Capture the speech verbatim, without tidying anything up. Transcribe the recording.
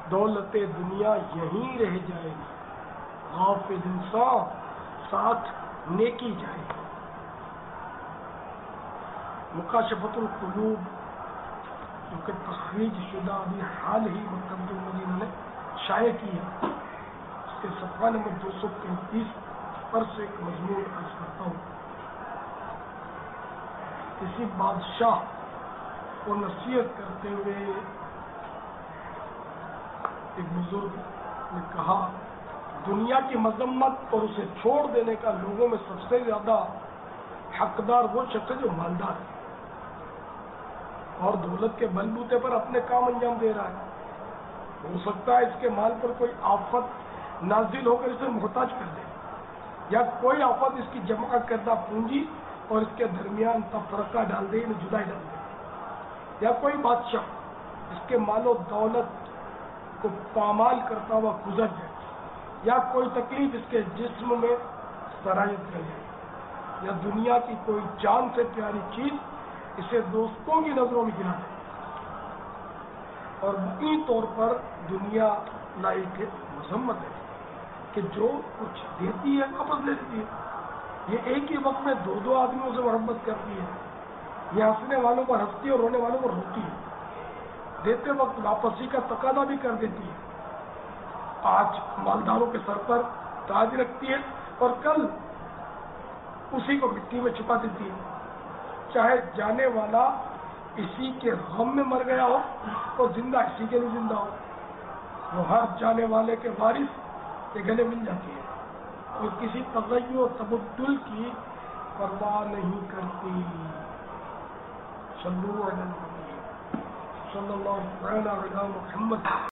دولت دنیا یہیں رہ جائے گی، غافل انسان ساتھ نیکی جائے گی۔ مکاشفۃ القلوب جو کہ تخریج شدہ ابھی حال ہی مکتبۃ المدینہ نے شائع کی ہے، اس کے صفحہ نمبر دو سو تینتیس پر سے ایک مضمون عرض کرتا ہوں۔ کسی بادشاہ کو نصیحت کرتے ہوئے ایک بزرگ نے کہا، دنیا کی مذمت اور اسے چھوڑ دینے کا لوگوں میں سب سے زیادہ حقدار وہ شخص ہے جو مالدار ہے اور دولت کے بل بوتے پر اپنے کام انجام دے رہا ہے۔ ہو سکتا ہے اس کے مال پر کوئی آفت نازل ہو کر اسے محتاج کر دے، یا کوئی آفت اس کی جمع کردہ پونجی اور اس کے درمیان تفرقہ ڈال دے، انہیں جدائی ڈال دے، یا کوئی بادشاہ اس کے مال و دولت کو پامال کرتا ہوا گزر جائے، یا کوئی تکلیف اس کے جسم میں سرایت کر جائے، یا دنیا کی کوئی جان سے پیاری چیز اسے دوستوں کی نظروں میں گرا دے۔ اور بنی طور پر دنیا لائق مذمت ہے کہ جو کچھ دیتی ہے واپس لے لیتی ہے۔ یہ ایک ہی وقت میں دو دو آدمیوں سے محبت کرتی ہے، یہ ہنسنے والوں پر ہنستی ہے اور رونے والوں پر روتی ہے، دیتے وقت واپسی کا تقاضا بھی کر دیتی ہے۔ آج مالداروں کے سر پر تاج رکھتی ہے اور کل اسی کو مٹی میں چھپا دیتی ہے، چاہے جانے والا اسی کے غم میں مر گیا ہو اور زندہ اسی کے لیے زندہ ہو، وہ ہر جانے والے کے وارث کے گلے مل جاتی ہے اور کسی تغیر و تبدل کی پرواہ نہیں کرتی۔ صلو علی النبی صلی اللہ علیہ وسلم محمد۔